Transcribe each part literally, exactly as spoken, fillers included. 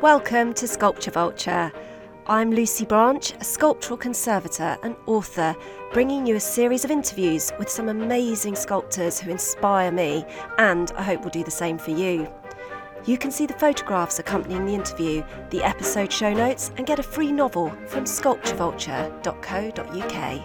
Welcome to Sculpture Vulture. I'm Lucy Branch, a sculptural conservator and author, bringing you a series of interviews with some amazing sculptors who inspire me, and I hope will do the same for you. You can see the photographs accompanying the interview, the episode show notes, and get a free novel from sculpture vulture dot co dot uk.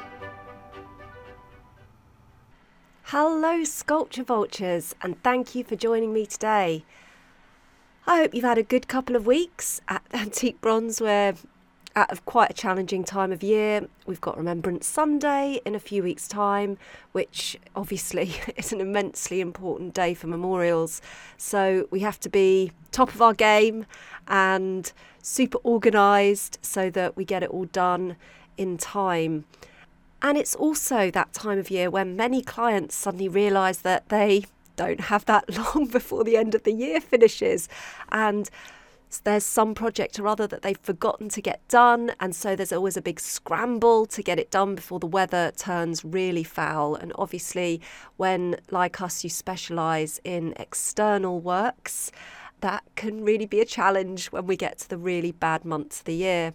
Hello Sculpture Vultures, and thank you for joining me today. I hope you've had a good couple of weeks at Antique Bronze. We're at a quite a challenging time of year. We've got Remembrance Sunday in a few weeks' time, which obviously is an immensely important day for memorials. So we have to be top of our game and super organised so that we get it all done in time. And it's also that time of year when many clients suddenly realise that they don't have that long before the end of the year finishes, and there's some project or other that they've forgotten to get done, and so there's always a big scramble to get it done before the weather turns really foul. And obviously when, like us, you specialise in external works, that can really be a challenge when we get to the really bad months of the year.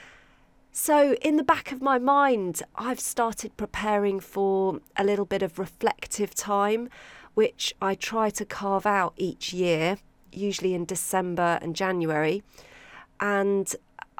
So in the back of my mind, I've started preparing for a little bit of reflective time, which I try to carve out each year, usually in December and January. And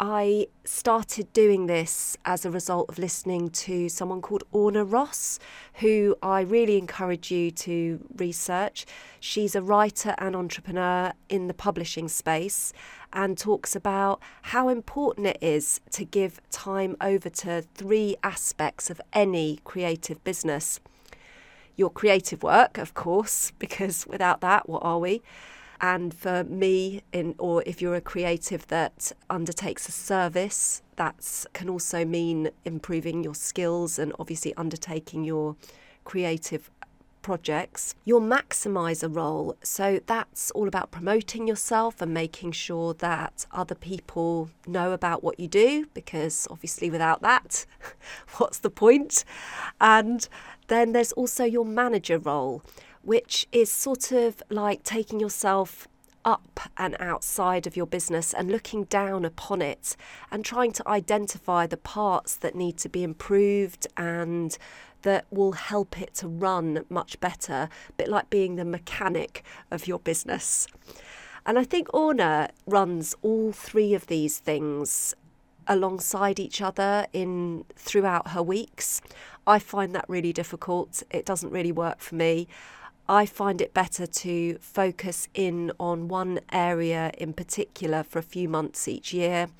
I started doing this as a result of listening to someone called Orna Ross, who I really encourage you to research. She's a writer and entrepreneur in the publishing space and talks about how important it is to give time over to three aspects of any creative business. Your creative work, of course, because without that, what are we? And for me, in or if you're a creative that undertakes a service, that can also mean improving your skills and obviously undertaking your creative projects. Your maximizer role, so that's all about promoting yourself and making sure that other people know about what you do, because obviously without that, what's the point? And then there's also your manager role, which is sort of like taking yourself up and outside of your business and looking down upon it and trying to identify the parts that need to be improved and that will help it to run much better, a bit like being the mechanic of your business. And I think Orna runs all three of these things alongside each other in throughout her weeks. I find that really difficult. It doesn't really work for me. I find it better to focus in on one area in particular for a few months each year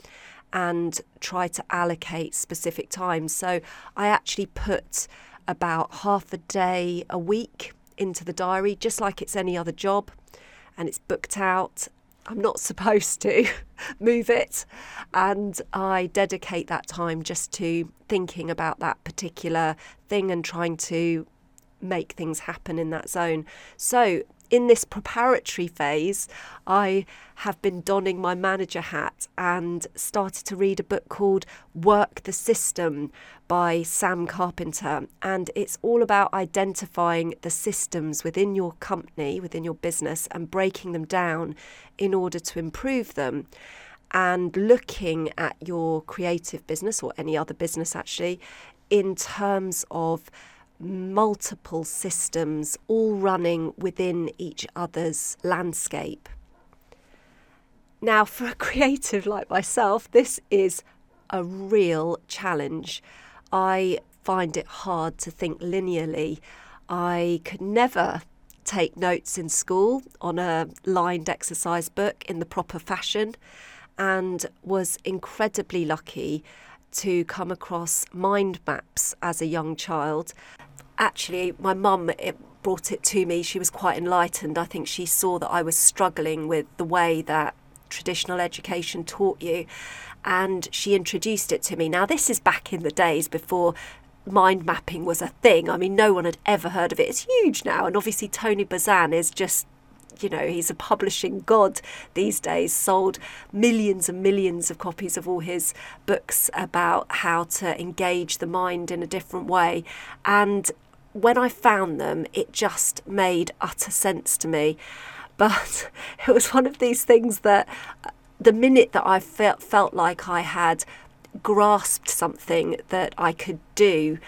and try to allocate specific times. So I actually put about half a day a week into the diary, just like it's any other job, and it's booked out. I'm not supposed to move it, and I dedicate that time just to thinking about that particular thing and trying to make things happen in that zone. So in this preparatory phase, I have been donning my manager hat and started to read a book called Work the System by Sam Carpenter. And it's all about identifying the systems within your company, within your business, and breaking them down in order to improve them. And looking at your creative business, or any other business actually, in terms of multiple systems all running within each other's landscape. Now, for a creative like myself, this is a real challenge. I find it hard to think linearly. I could never take notes in school on a lined exercise book in the proper fashion, and was incredibly lucky to come across mind maps as a young child. Actually, my mum it brought it to me. She was quite enlightened. I think she saw that I was struggling with the way that traditional education taught you, and she introduced it to me. Now, this is back in the days before mind mapping was a thing. I mean, no one had ever heard of it. It's huge now, and obviously Tony Buzan is just, you know, he's a publishing god these days, sold millions and millions of copies of all his books about how to engage the mind in a different way. And when I found them, it just made utter sense to me. But it was one of these things that the minute that I felt felt like I had grasped something that I could do,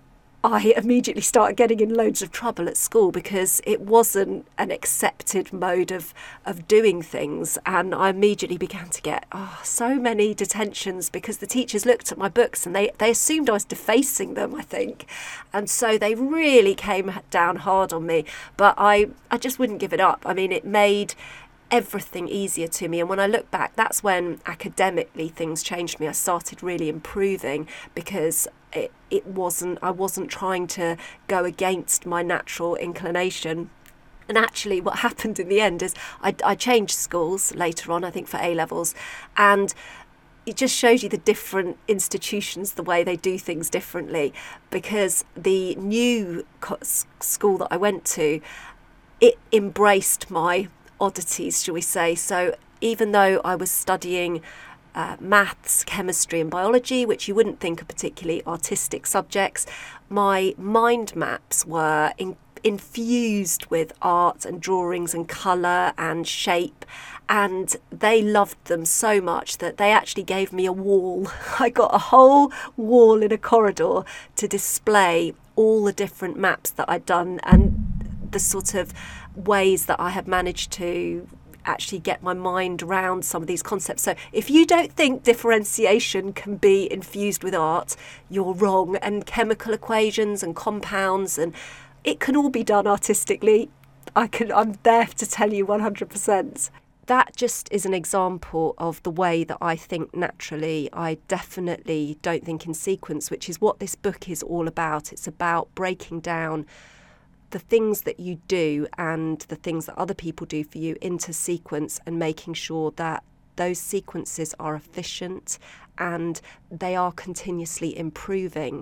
I immediately started getting in loads of trouble at school because it wasn't an accepted mode of, of doing things. And I immediately began to get oh, so many detentions because the teachers looked at my books and they, they assumed I was defacing them, I think. And so they really came down hard on me. But I, I just wouldn't give it up. I mean, it made everything easier to me, and when I look back, that's when academically things changed me. I started really improving because it, it wasn't I wasn't trying to go against my natural inclination. And actually what happened in the end is I, I changed schools later on, I think for A levels, and it just shows you the different institutions, the way they do things differently, because the new school that I went to, it embraced my oddities, shall we say. So even though I was studying uh, maths, chemistry and biology, which you wouldn't think are particularly artistic subjects, my mind maps were in, infused with art and drawings and colour and shape, and they loved them so much that they actually gave me a wall. I got a whole wall in a corridor to display all the different maps that I'd done and the sort of ways that I have managed to actually get my mind around some of these concepts. So if you don't think differentiation can be infused with art, you're wrong. And chemical equations and compounds, and it can all be done artistically. I can, I'm there to tell you one hundred percent. That just is an example of the way that I think naturally. I definitely don't think in sequence, which is what this book is all about. It's about breaking down the things that you do and the things that other people do for you into sequence, and making sure that those sequences are efficient and they are continuously improving.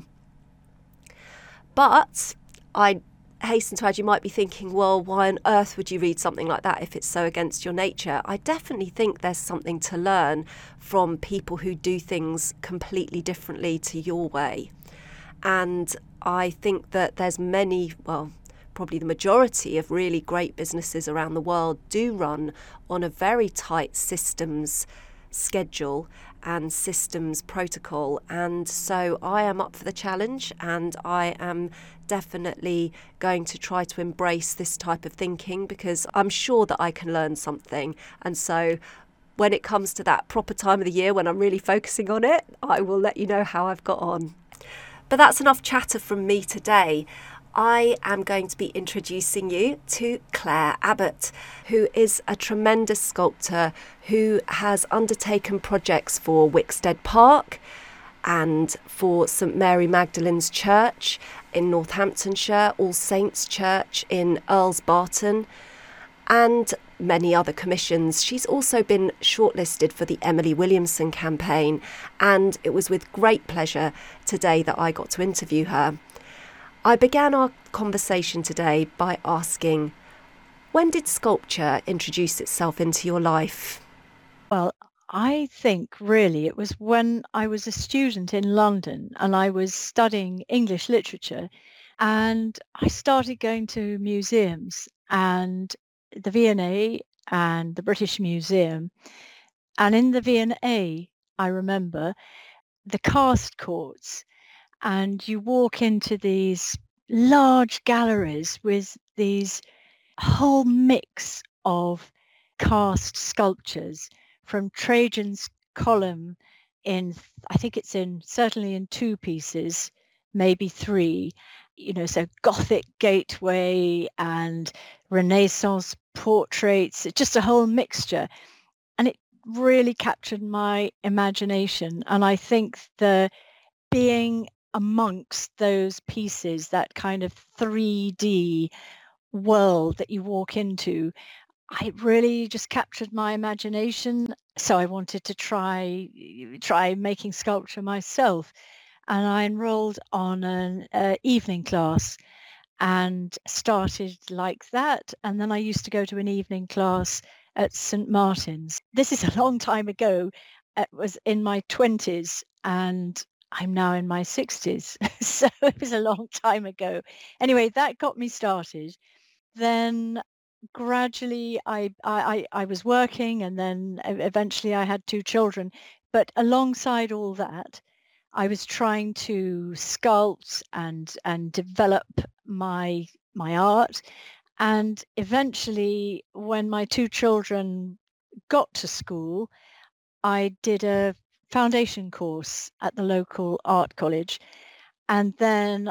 But I hasten to add, you might be thinking, well, why on earth would you read something like that if it's so against your nature? I definitely think there's something to learn from people who do things completely differently to your way. And I think that there's many, well, probably the majority of really great businesses around the world do run on a very tight systems schedule and systems protocol. And so I am up for the challenge, and I am definitely going to try to embrace this type of thinking because I'm sure that I can learn something. And so when it comes to that proper time of the year when I'm really focusing on it, I will let you know how I've got on. But that's enough chatter from me today. I am going to be introducing you to Claire Abbott, who is a tremendous sculptor who has undertaken projects for Wickstead Park and for St Mary Magdalene's Church in Northamptonshire, All Saints Church in Earls Barton, and many other commissions. She's also been shortlisted for the Emily Williamson campaign, and it was with great pleasure today that I got to interview her. I began our conversation today by asking, when did sculpture introduce itself into your life? Well, I think really it was when I was a student in London and I was studying English literature, and I started going to museums, and the V and A and the British Museum. And in the V and A, I remember the cast courts, and you walk into these large galleries with these whole mix of cast sculptures from Trajan's column in, I think it's in, certainly in two pieces, maybe three, you know, so Gothic gateway and Renaissance portraits, it's just a whole mixture. And it really captured my imagination. And I think the being amongst those pieces, that kind of three D world that you walk into, I really just captured my imagination. So I wanted to try try making sculpture myself, and I enrolled on an uh, evening class and started like that. And then I used to go to an evening class at St Martin's. This is a long time ago. It was in my twenties, and I'm now in my sixties. So it was a long time ago. Anyway, that got me started. Then gradually I, I, I I was working, and then e- eventually I had two children. But alongside all that, I was trying to sculpt and and develop my my art. And eventually, when my two children got to school, I did a foundation course at the local art college. And then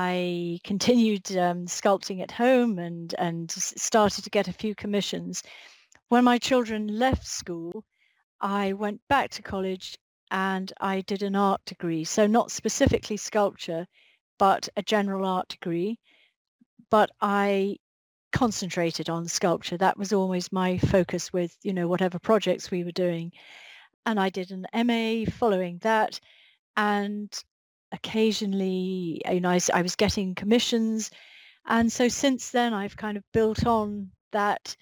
I continued um, sculpting at home, and and s- started to get a few commissions. When my children left school, I went back to college and I did an art degree. So not specifically sculpture, but a general art degree. But I concentrated on sculpture. That was always my focus with, you know, whatever projects we were doing. And I did an M A following that. And occasionally, you know, I, s- I was getting commissions. And so since then, I've kind of built on that,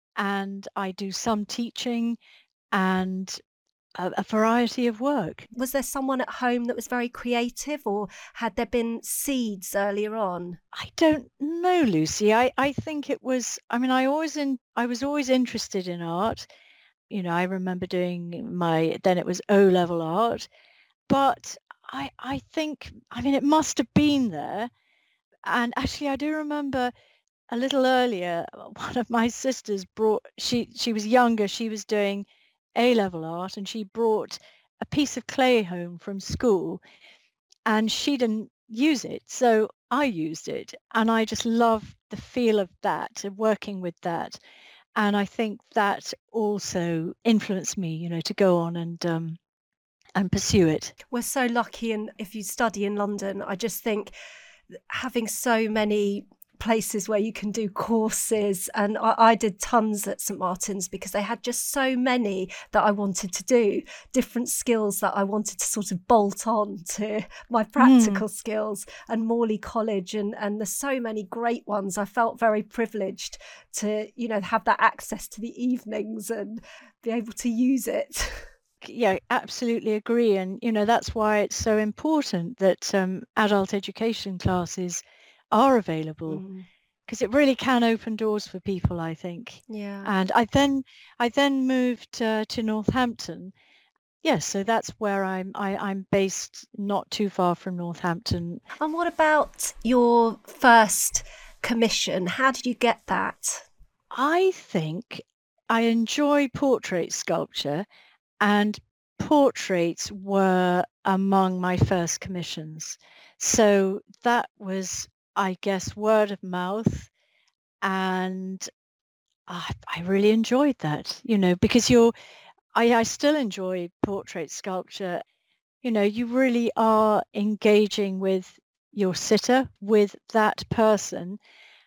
and I do some teaching and a, a variety of work. Was there someone at home that was very creative, or had there been seeds earlier on? I don't know, Lucy. I, I think it was, I mean, I always in, I was always interested in art. You know, I remember doing my, then it was O level art, but I, I think, I mean, it must have been there. And actually, I do remember a little earlier, one of my sisters brought, she, she was younger, she was doing A level art, and she brought a piece of clay home from school, and she didn't use it. So I used it, and I just love the feel of that, of working with that. And I think that also influenced me, you know, to go on and um, and pursue it. We're so lucky, and if you study in London, I just think having so many places where you can do courses, and I, I did tons at St Martin's because they had just so many that I wanted to do, different skills that I wanted to sort of bolt on to my Mm. practical skills, and Morley College, and and there's so many great ones. I felt very privileged to, you know, have that access to the evenings and be able to use it. Yeah, absolutely agree. And, you know, that's why it's so important that um, adult education classes are available, Mm, because it really can open doors for people, I think. yeah. And I then I then moved uh, to Northampton. Yes, so that's where I'm I, I'm based, not too far from Northampton. And what about your first commission? How did you get that? I think I enjoy portrait sculpture, and portraits were among my first commissions. So that was, I guess, word of mouth, and I, I really enjoyed that, you know, because you're, I, I still enjoy portrait sculpture. You know, you really are engaging with your sitter, with that person.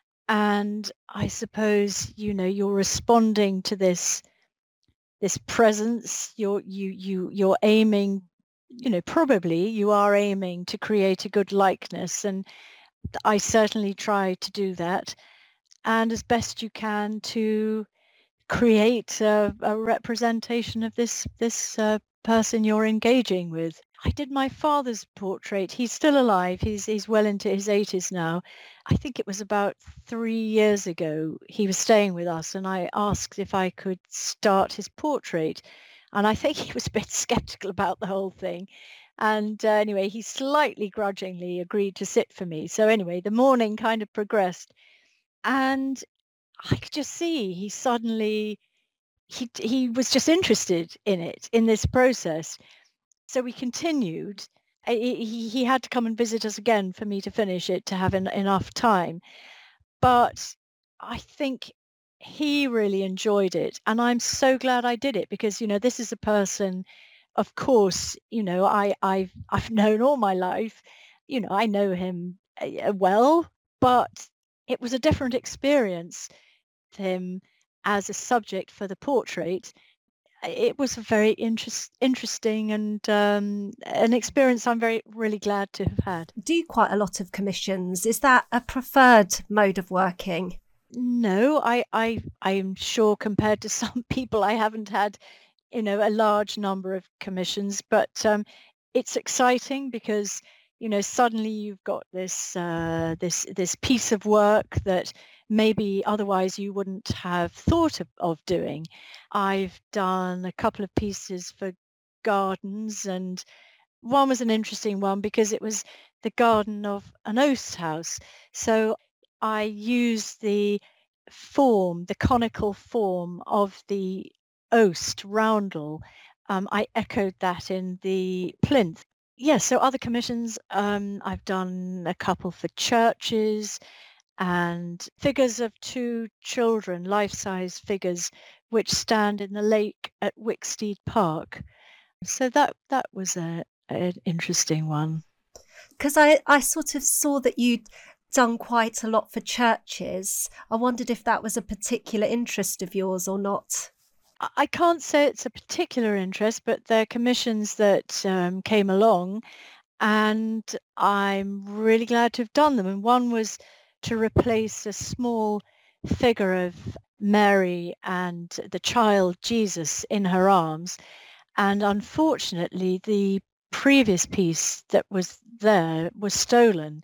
And I suppose, you know, you're responding to this this presence. You're you you you're aiming, you know, probably you are aiming to create a good likeness. And I certainly try to do that. And as best you can to create a, a representation of this this uh, person you're engaging with. I did my father's portrait. He's still alive. He's he's well into his eighties now. I think it was about three years ago. He was staying with us, and I asked if I could start his portrait. And I think he was a bit skeptical about the whole thing. And uh, anyway, he slightly grudgingly agreed to sit for me. So anyway, the morning kind of progressed, and I could just see he suddenly he he was just interested in it, in this process. So we continued. I- He he had to come and visit us again for me to finish it, to have en- enough time. But I think he really enjoyed it, and I'm so glad I did it, because you know this is a person, of course, you know I I've I've known all my life. You know I know him uh, well, but it was a different experience with him as a subject for the portrait. It was a very interest, interesting and um, an experience I'm very really glad to have had. Do quite a lot of commissions. Is that a preferred mode of working? No, I I I'm sure compared to some people, I haven't had, you know, a large number of commissions, but um, it's exciting because, you know, suddenly you've got this uh, this this piece of work that maybe otherwise you wouldn't have thought of, of doing. I've done a couple of pieces for gardens, and one was an interesting one because it was the garden of an oast house. So I used the form, the conical form of the oast roundel. Um, I echoed that in the plinth. Yes, so other commissions, um, I've done a couple for churches and figures of two children, life-size figures, which stand in the lake at Wicksteed Park. So that that was a an interesting one. Because I, I sort of saw that you'd done quite a lot for churches. I wondered if that was a particular interest of yours or not. I can't say it's a particular interest, but they're commissions that um, came along, and I'm really glad to have done them. And one was to replace a small figure of Mary and the child Jesus in her arms. And unfortunately, the previous piece that was there was stolen.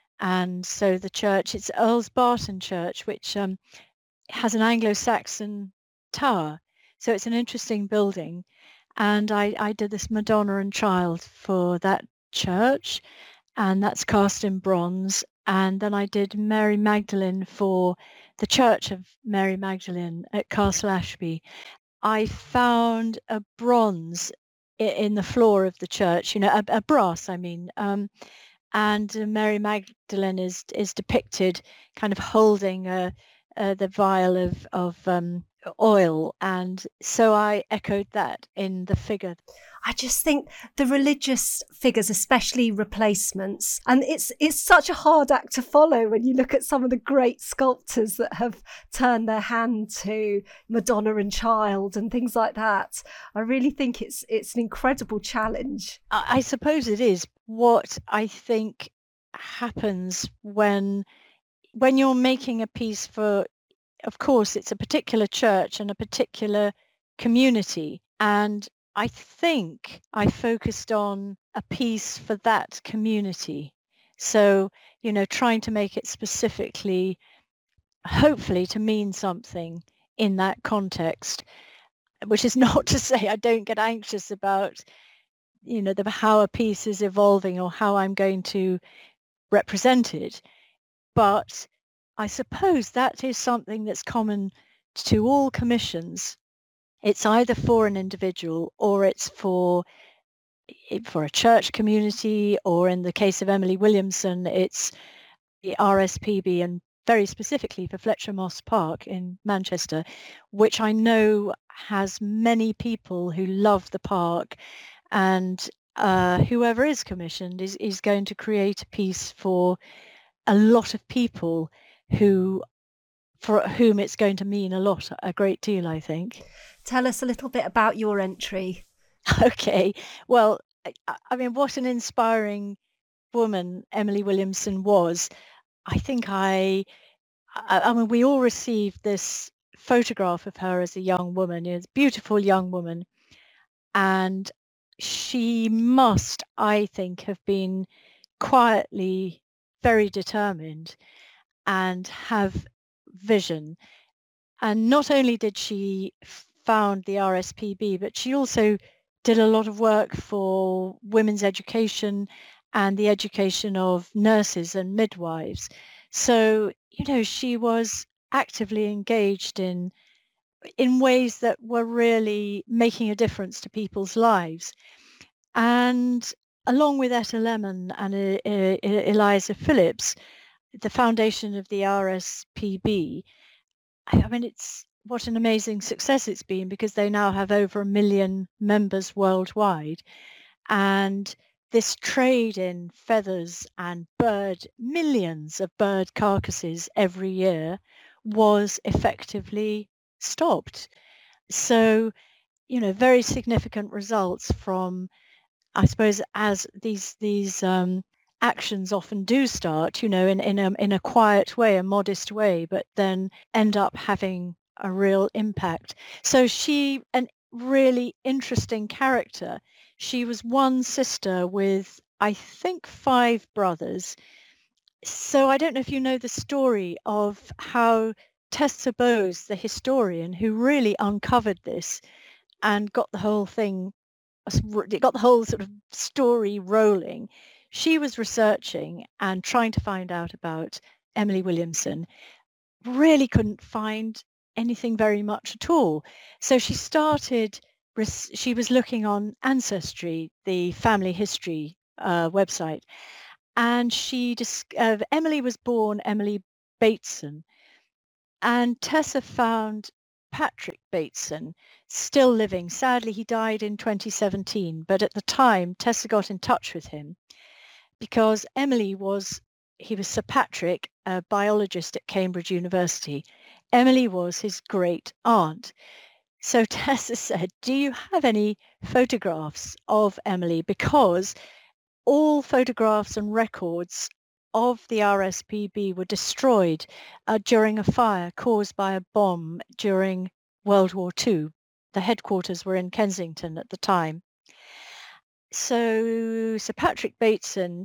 And so the church, it's Earls Barton Church, which um, has an Anglo-Saxon tower. So it's an interesting building. And I, I did this Madonna and Child for that church, and that's cast in bronze. And then I did Mary Magdalene for the Church of Mary Magdalene at Castle Ashby. I found a bronze in the floor of the church, you know, a, a brass, I mean, um, and Mary Magdalene is is depicted kind of holding a, uh, the vial of of um, oil, and so I echoed that in the figure. I just think the religious figures, especially replacements, and it's it's such a hard act to follow when you look at some of the great sculptors that have turned their hand to Madonna and Child and things like that. I really think it's it's an incredible challenge. I, I suppose it is. What I think happens when when you're making a piece for, of course, it's a particular church and a particular community, and I think I focused on a piece for that community. So, you know, trying to make it specifically, hopefully, to mean something in that context, which is not to say I don't get anxious about, you know, the how a piece is evolving or how I'm going to represent it. But I suppose that is something that's common to all commissions. It's either for an individual or it's for for a church community, or in the case of Emily Williamson, it's the R S P B, and very specifically for Fletcher Moss Park in Manchester, which I know has many people who love the park, and uh, whoever is commissioned is, is going to create a piece for a lot of people who for whom it's going to mean a lot, a great deal, I think. Tell us a little bit about your entry. Okay, well, I, I mean, what an inspiring woman Emily Williamson was. I think I, I, I mean, we all received this photograph of her as a young woman, you know, a beautiful young woman, and she must, I think, have been quietly very determined and have vision. And not only did she found the R S P B, but she also did a lot of work for women's education and the education of nurses and midwives. So, you know, she was actively engaged in in ways that were really making a difference to people's lives. And along with Etta Lemon and uh, uh, Eliza Phillips, the foundation of the R S P B, I mean, it's what an amazing success it's been, because they now have over a million members worldwide. And this trade in feathers and bird, millions of bird carcasses every year, was effectively stopped. So, you know, very significant results from, I suppose, as these these um, actions often do start, you know, in, in a in a quiet way, a modest way, but then end up having a real impact. So she, an really interesting character. She was one sister with, I think, five brothers, So I don't know if you know the story of how Tessa Bowes, the historian who really uncovered this and got the whole thing, it got the whole sort of story rolling. She was researching and trying to find out about Emily Williamson, really couldn't find anything very much at all. So she started, she was looking on Ancestry, the family history uh, website, and she just, uh, Emily was born Emily Bateson, and Tessa found Patrick Bateson still living. Sadly, he died in twenty seventeen, but at the time, Tessa got in touch with him because Emily was, he was Sir Patrick, a biologist at Cambridge University. Emily was his great aunt. So Tessa said, do you have any photographs of Emily? Because all photographs and records of the R S P B were destroyed uh, during a fire caused by a bomb during World War Two. The headquarters were in Kensington at the time. So Sir Patrick Bateson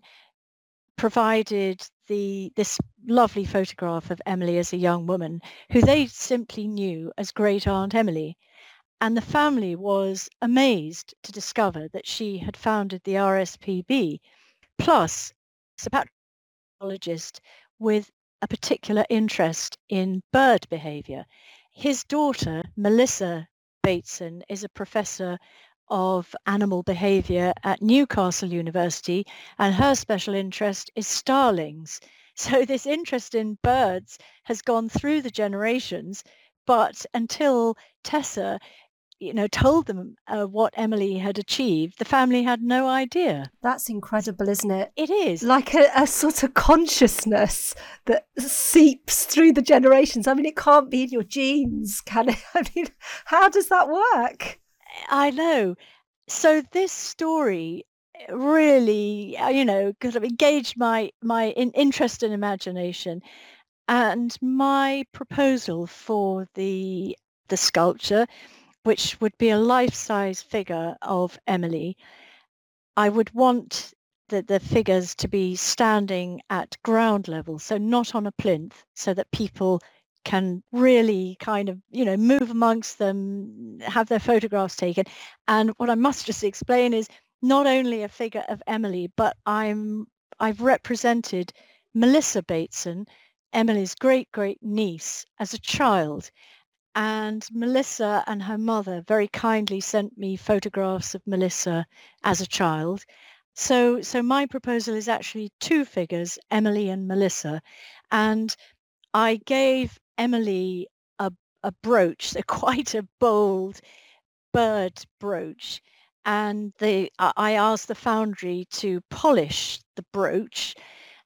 provided the this lovely photograph of Emily as a young woman, who they simply knew as Great Aunt Emily. And the family was amazed to discover that she had founded the R S P B. Plus, Sir Patrick was a biologist with a particular interest in bird behaviour. His daughter, Melissa Bateson, is a professor of animal behaviour at Newcastle University, and her special interest is starlings. So this interest in birds has gone through the generations, but until Tessa, you know, told them uh, what Emily had achieved, the family had no idea. That's incredible, isn't it? It is. Like a, a sort of consciousness that seeps through the generations. I mean, it can't be in your genes, can it? I mean, how does that work? I know. So this story really, you know, kind of engaged my my in, interest and imagination. And my proposal for the the sculpture, which would be a life-size figure of Emily, I would want the, the figures to be standing at ground level, so not on a plinth, so that people can really kind of, you know, move amongst them, have their photographs taken. And what I must just explain is not only a figure of Emily, but I'm I've represented Melissa Bateson, Emily's great great niece, as a child. And Melissa and her mother very kindly sent me photographs of Melissa as a child. So, so my proposal is actually two figures, Emily and Melissa. And I gave Emily a, a brooch, a quite a bold bird brooch. And the, I asked the foundry to polish the brooch,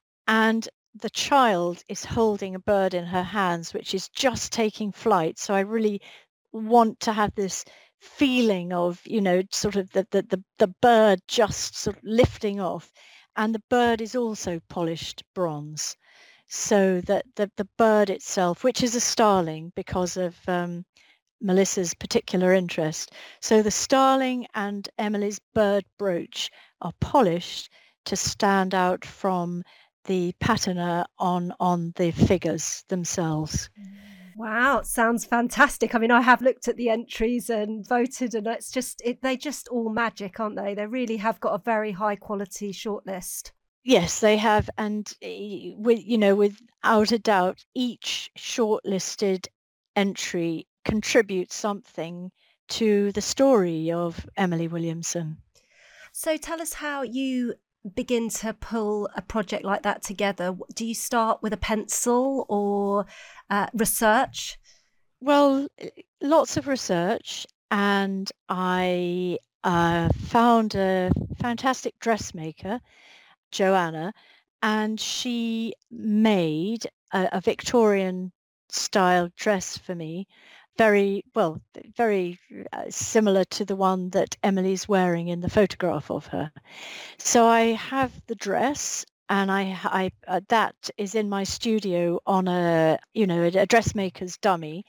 and the child is holding a bird in her hands, which is just taking flight. So I really want to have this feeling of, you know, sort of the, the, the, the bird just sort of lifting off. And the bird is also polished bronze. So that the, the bird itself, which is a starling because of um, Melissa's particular interest. So the starling and Emily's bird brooch are polished to stand out from the patina on on the figures themselves. Wow, sounds fantastic. I mean, I have looked at the entries and voted, and it's just it, they just all magic, aren't they? They really have got a very high quality shortlist. Yes, they have, and with you know, without a doubt, each shortlisted entry contributes something to the story of Emily Williamson. So tell us how you begin to pull a project like that together. Do you start with a pencil or uh, research? Well, lots of research, and I uh, found a fantastic dressmaker, Joanna, and she made a, a Victorian style dress for me, very well, very uh, similar to the one that Emily's wearing in the photograph of her. So I have the dress, and I, I uh, that is in my studio on a, you know, a, a dressmaker's dummy.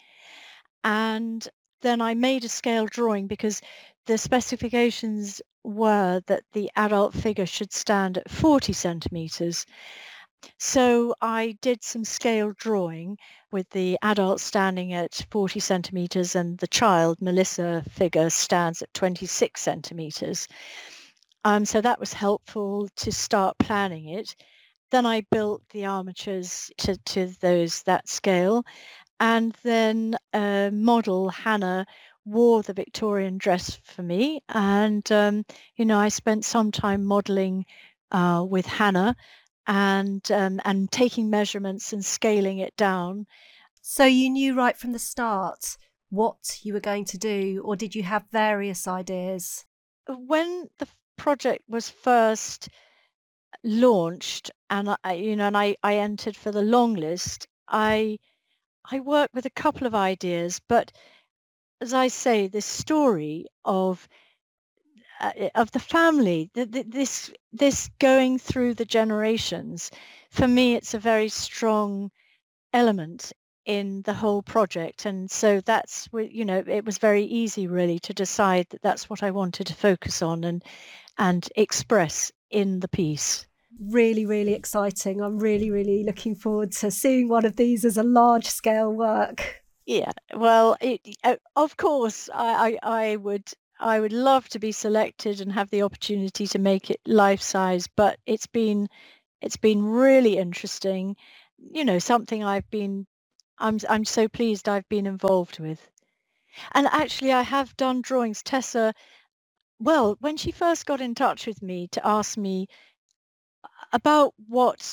And then I made a scale drawing because the specifications were that the adult figure should stand at forty centimeters. So I did some scale drawing with the adult standing at forty centimeters and the child, Melissa figure, stands at twenty-six centimeters. Um, so that was helpful to start planning it. Then I built the armatures to, to those that scale. And then a model, Hannah, wore the Victorian dress for me. And, um, you know, I spent some time modeling uh, with Hannah and um, and taking measurements and scaling it down. So you knew right from the start what you were going to do, or did you have various ideas? When the project was first launched and I, you know, and I, I entered for the long list, I I worked with a couple of ideas, but as I say, this story of uh, of the family, th- th- this this going through the generations, for me, it's a very strong element in the whole project, and so that's wh- you know, it was very easy really to decide that that's what I wanted to focus on and and express in the piece. Really, really exciting. I'm really, really looking forward to seeing one of these as a large scale work. Yeah, well, it, uh, of course, I, I, I would I would love to be selected and have the opportunity to make it life size, but it's been it's been really interesting. You know, something I've been I'm I'm so pleased I've been involved with. And actually, I have done drawings. Tessa, well, when she first got in touch with me to ask me about what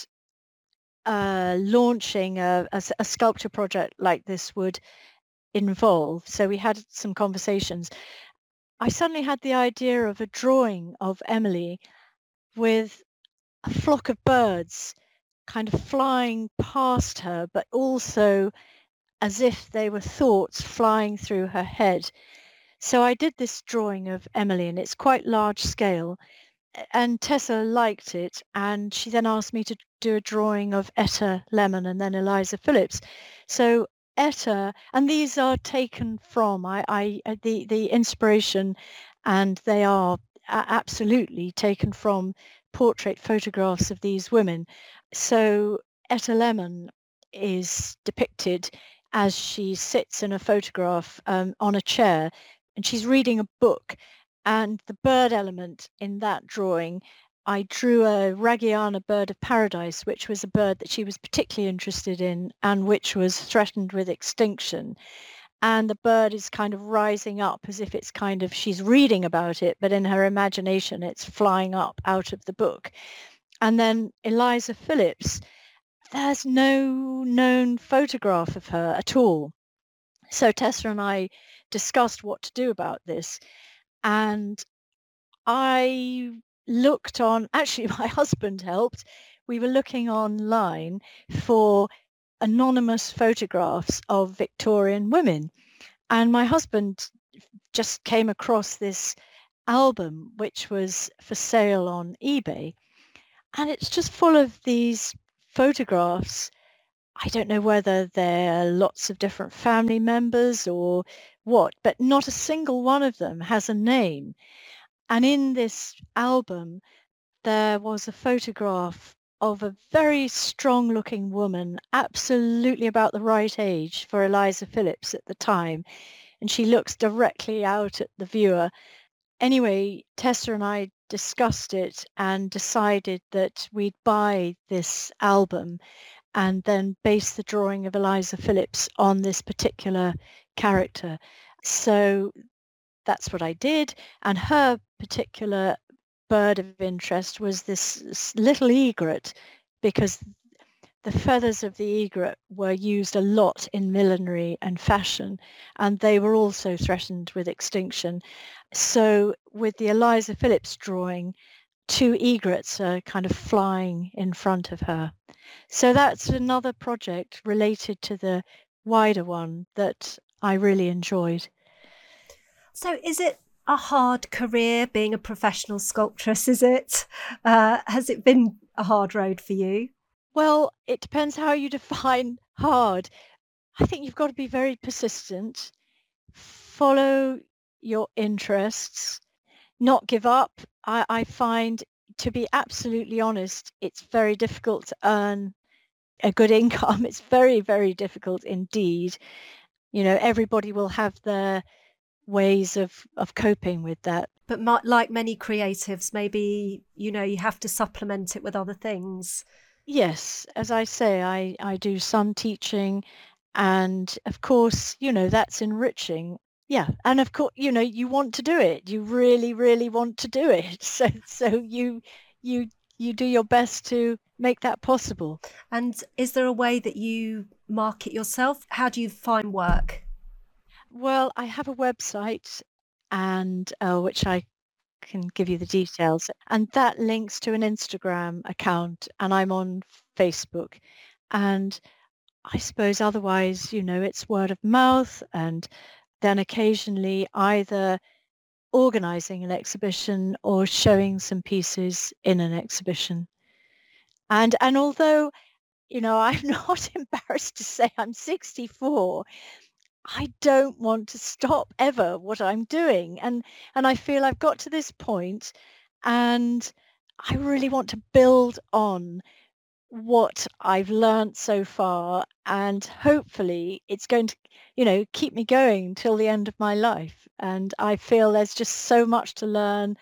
uh, launching a, a s- a sculpture project like this would involve, so we had some conversations. I suddenly had the idea of a drawing of Emily with a flock of birds kind of flying past her, but also as if they were thoughts flying through her head. So I did this drawing of Emily, and it's quite large scale. And Tessa liked it, and she then asked me to do a drawing of Etta Lemon and then Eliza Phillips. So Etta, and these are taken from I, I uh, the the inspiration, and they are a- absolutely taken from portrait photographs of these women. So Etta Lemon is depicted as she sits in a photograph um, on a chair, and she's reading a book. And the bird element in that drawing, I drew a Ragiana bird of paradise, which was a bird that she was particularly interested in and which was threatened with extinction. And the bird is kind of rising up as if it's kind of, she's reading about it, but in her imagination, it's flying up out of the book. And then Eliza Phillips, there's no known photograph of her at all. So Tessa and I discussed what to do about this. And I looked on, actually, my husband helped. We were looking online for anonymous photographs of Victorian women. And my husband just came across this album, which was for sale on eBay. And it's just full of these photographs. I don't know whether they're lots of different family members or what, but not a single one of them has a name. And in this album, there was a photograph of a very strong looking woman, absolutely about the right age for Eliza Phillips at the time. And she looks directly out at the viewer. Anyway, Tessa and I discussed it and decided that we'd buy this album and then base the drawing of Eliza Phillips on this particular character. So that's what I did. And her particular bird of interest was this little egret, because the feathers of the egret were used a lot in millinery and fashion, and they were also threatened with extinction. So with the Eliza Phillips drawing, two egrets are kind of flying in front of her. So that's another project related to the wider one that I really enjoyed. So, is it a hard career being a professional sculptress? Is it? Uh, has it been a hard road for you? Well, it depends how you define hard. I think you've got to be very persistent, follow your interests, not give up. I, I find to be absolutely honest, it's very difficult to earn a good income. It's very, very difficult indeed. You know, everybody will have their ways of, of coping with that. But my, like many creatives, maybe, you know, you have to supplement it with other things. Yes, as I say, I, I do some teaching, and of course, you know, that's enriching. Yeah, and of course, you know, you want to do it. You really, really want to do it. So so you you you do your best to make that possible. And is there a way that you market yourself? How do you find work? Well, I have a website, and uh, which I can give you the details, and that links to an Instagram account, and I'm on Facebook. And I suppose otherwise, you know, it's word of mouth, and then occasionally either organizing an exhibition or showing some pieces in an exhibition. And and although, you know, I'm not embarrassed to say I'm sixty-four, I don't want to stop ever what I'm doing. And and I feel I've got to this point, and I really want to build on what I've learned so far, and hopefully it's going to, you know, keep me going till the end of my life. And I feel there's just so much to learn,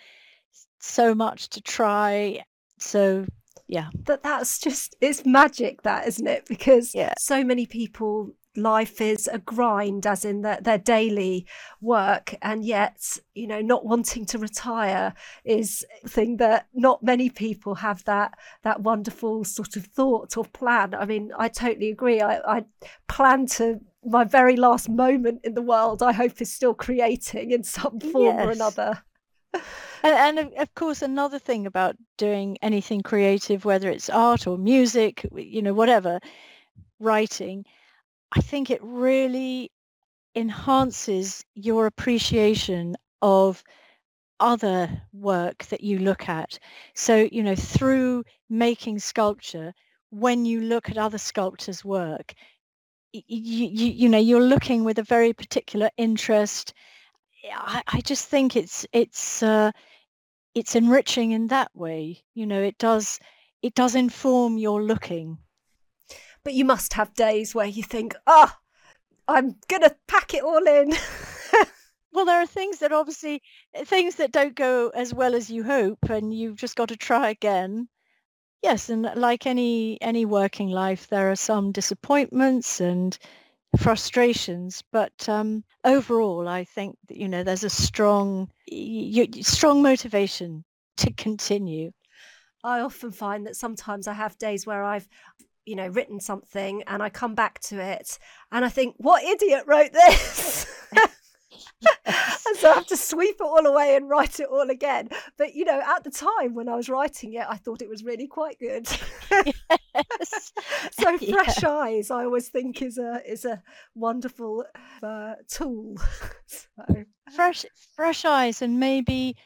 so much to try. So yeah. That that's just, it's magic, that, isn't it? Because Yeah. so many people, life is a grind, as in their, their daily work, and yet, you know, not wanting to retire is a thing that not many people have that that wonderful sort of thought or plan. I mean, I totally agree. I, I plan to, my very last moment in the world, I hope, is still creating in some form or Yes. another. And, and of- of course, another thing about doing anything creative, whether it's art or music, you know, whatever, writing, I think it really enhances your appreciation of other work that you look at. So, you know, through making sculpture, when you look at other sculptors' work, you, you, you know, you're looking with a very particular interest. I, I just think it's it's uh, it's enriching in that way. You know, it does it does inform your looking. But you must have days where you think, ah, oh, I'm gonna pack it all in. Well, there are things that obviously things that don't go as well as you hope, and you've just got to try again. Yes, and like any any working life, there are some disappointments and frustrations, but um, overall, I think that, you know, there's a strong y- y- strong motivation to continue. I often find that sometimes I have days where I've, you know, written something and I come back to it and I think, what idiot wrote this? Yes. And so I have to sweep it all away and write it all again. But, you know, at the time when I was writing it, I thought it was really quite good. Yes. So Yeah. fresh eyes, I always think, is a is a wonderful uh, tool. So. Fresh fresh eyes, and maybe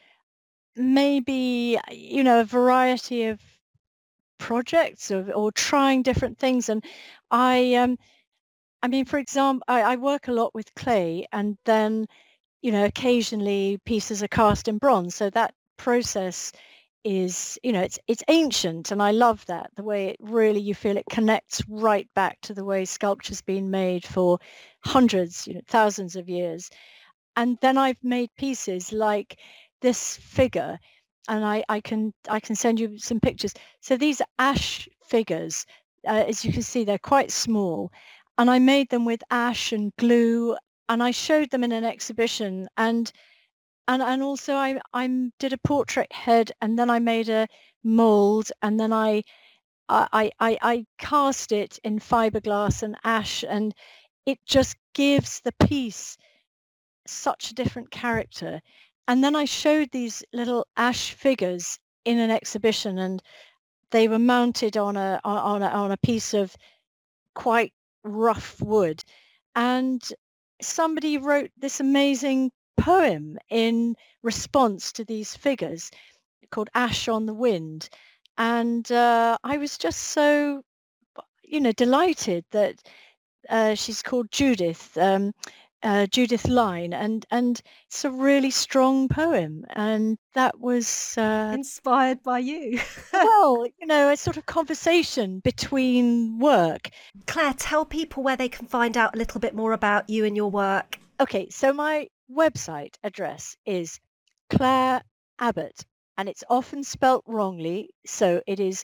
maybe you know, a variety of projects, or, or trying different things. And I um I mean, for example, I, I work a lot with clay, and then, you know, occasionally pieces are cast in bronze. So that process is, you know, it's it's ancient, and I love that, the way it really, you feel it connects right back to the way sculpture's been made for hundreds, you know, thousands of years. And then I've made pieces like this figure, and I, I can I can send you some pictures. So these are ash figures. Uh, as you can see, they're quite small, and I made them with ash and glue, and I showed them in an exhibition. And and and also I I did a portrait head, and then I made a mold, and then I I I, I cast it in fiberglass and ash, and it just gives the piece such a different character. And then I showed these little ash figures in an exhibition, and they were mounted on a on a on a piece of quite rough wood. And somebody wrote this amazing poem in response to these figures called Ash on the Wind. And uh, I was just so, you know, delighted that uh, she's called Judith. Um, uh, Judith Line, and and it's a really strong poem, and that was uh, Inspired by you. well, you know, a sort of conversation between work. Claire, tell people where they can find out a little bit more about you and your work. Okay, so my website address is Claire Abbott, and it's often spelt wrongly, so it is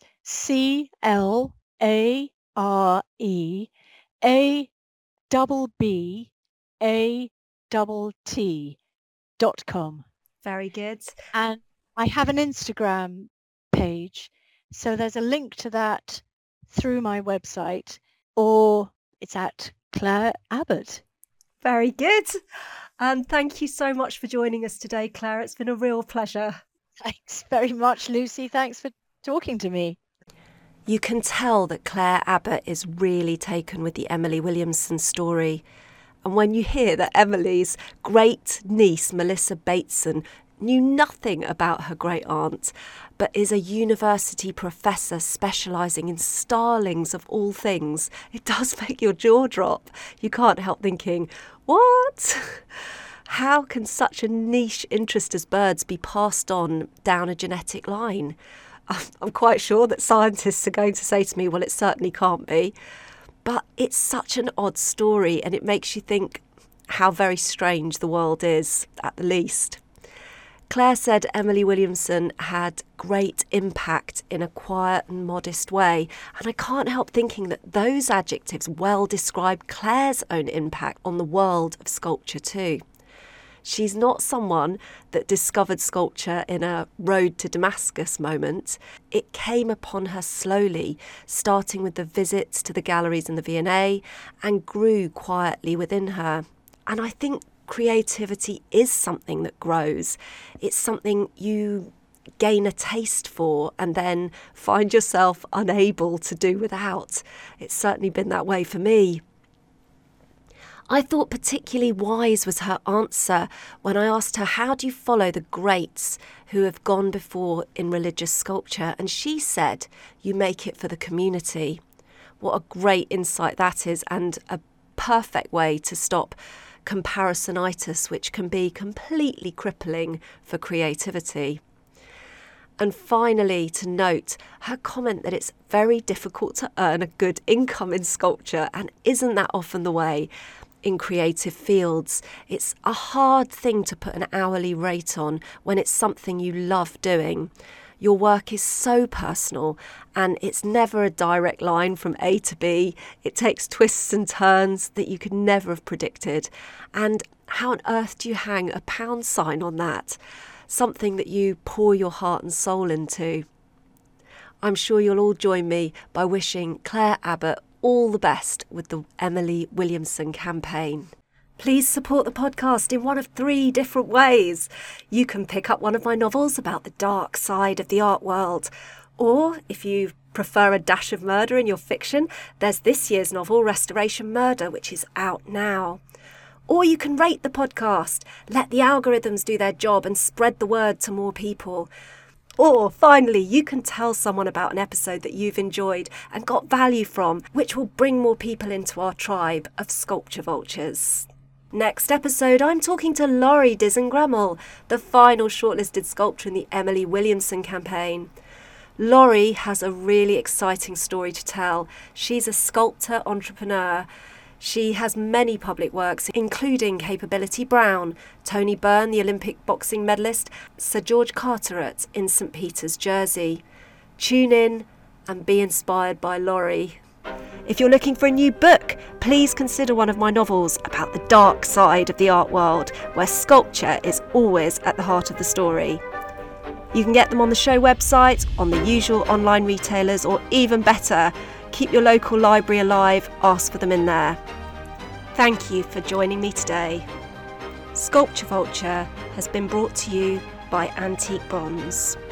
C L A R E A double B A double T dot com. Very good. And I have an Instagram page, so there's a link to that through my website, or it's at Claire Abbott. Very good. And thank you so much for joining us today, Claire. It's been a real pleasure. Thanks very much, Lucy. Thanks for talking to me. You can tell that Claire Abbott is really taken with the Emily Williamson story. And when you hear that Emily's great niece, Melissa Bateson, knew nothing about her great aunt, but is a university professor specialising in starlings of all things, it does make your jaw drop. You can't help thinking, what? How can such a niche interest as birds be passed on down a genetic line? I'm quite sure that scientists are going to say to me, well, it certainly can't be. But it's such an odd story, and it makes you think how very strange the world is, at the least. Claire said Emily Williamson had great impact in a quiet and modest way, and I can't help thinking that those adjectives well describe Claire's own impact on the world of sculpture too. She's not someone that discovered sculpture in a road to Damascus moment. It came upon her slowly, starting with the visits to the galleries in the V and A, and grew quietly within her. And I think creativity is something that grows. It's something you gain a taste for and then find yourself unable to do without. It's certainly been that way for me. I thought particularly wise was her answer when I asked her, how do you follow the greats who have gone before in religious sculpture? And she said, you make it for the community. What a great insight that is, and a perfect way to stop comparisonitis, which can be completely crippling for creativity. And finally, to note her comment that it's very difficult to earn a good income in sculpture, and isn't that often the way in creative fields? It's a hard thing to put an hourly rate on when it's something you love doing. Your work is so personal, and it's never a direct line from A to B. It takes twists and turns that you could never have predicted. And how on earth do you hang a pound sign on that? Something that you pour your heart and soul into. I'm sure you'll all join me by wishing Claire Abbott all the best with the Emily Williamson campaign. Please support the podcast in one of three different ways. You can pick up one of my novels about the dark side of the art world. Or, if you prefer a dash of murder in your fiction, there's this year's novel, Restoration Murder, which is out now. Or you can rate the podcast, let the algorithms do their job and spread the word to more people. Or, finally, you can tell someone about an episode that you've enjoyed and got value from, which will bring more people into our tribe of sculpture vultures. Next episode, I'm talking to Laurie Dizengrammel, the final shortlisted sculptor in the Emily Williamson campaign. Laurie has a really exciting story to tell. She's a sculptor entrepreneur. She has many public works, including Capability Brown, Tony Byrne, the Olympic boxing medalist, Sir George Carteret in Saint Peter's, Jersey. Tune in and be inspired by Laurie. If you're looking for a new book, please consider one of my novels about the dark side of the art world, where sculpture is always at the heart of the story. You can get them on the show website, on the usual online retailers, or even better, keep your local library alive, ask for them in there. Thank you for joining me today. Sculpture Vulture has been brought to you by Antique Bronze.